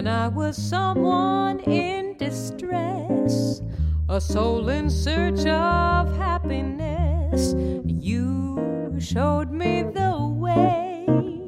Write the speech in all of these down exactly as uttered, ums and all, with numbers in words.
when I was someone in distress, a soul in search of happiness. You showed me the way.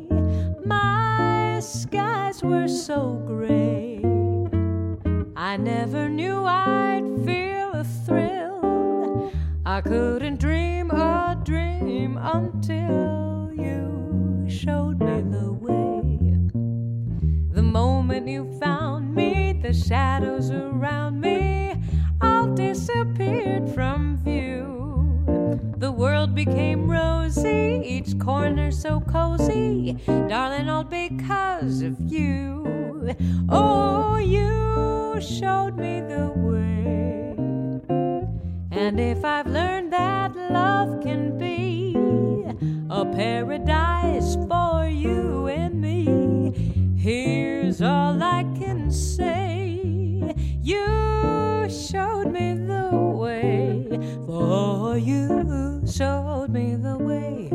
My skies were so gray, I never knew I'd feel a thrill. I couldn't dream a dream until you showed me the way. The moment you found me, the shadows around me all disappeared from view. The world became rosy, each corner so cozy, darling, all because of you. Oh, you showed me the way. And if I've learned that love can be a paradise for you and me, here's all I can say. You showed me the way, for you showed me the way.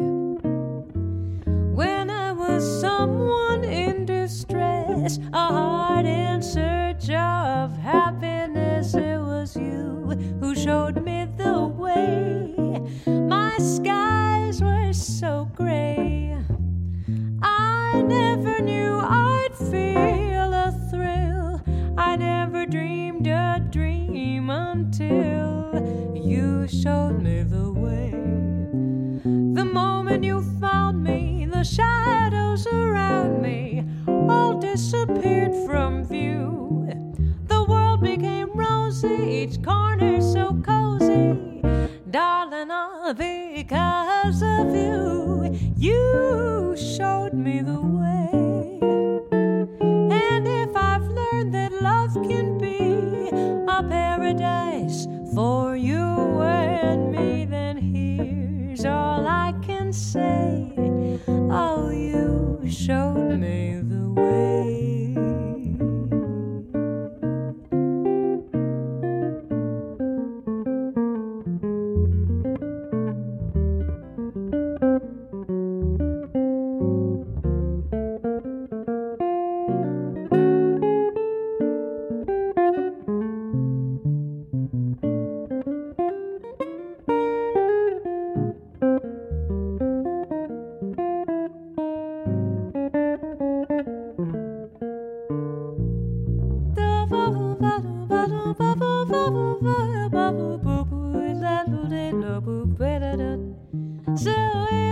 When I was someone in distress, a heart in search of happiness, it was you who showed me the way. My skies were so gray, I never knew I'd feel a thrill. I never dreamed a dream until you showed me the way. The moment you found me, the shadows around me all disappeared from view. The world became rosy, each corner so cozy, darling, all because of you. You showed me the way. And if I've learned that love can be a paradise for you and me, then here's all I can say. Oh, you showed me the way.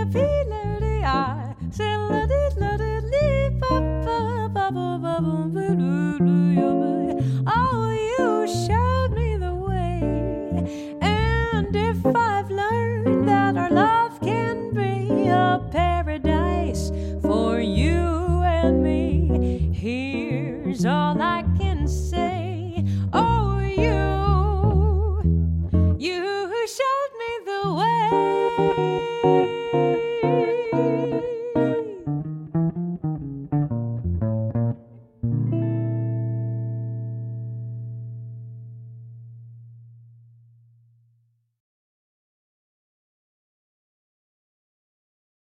So if he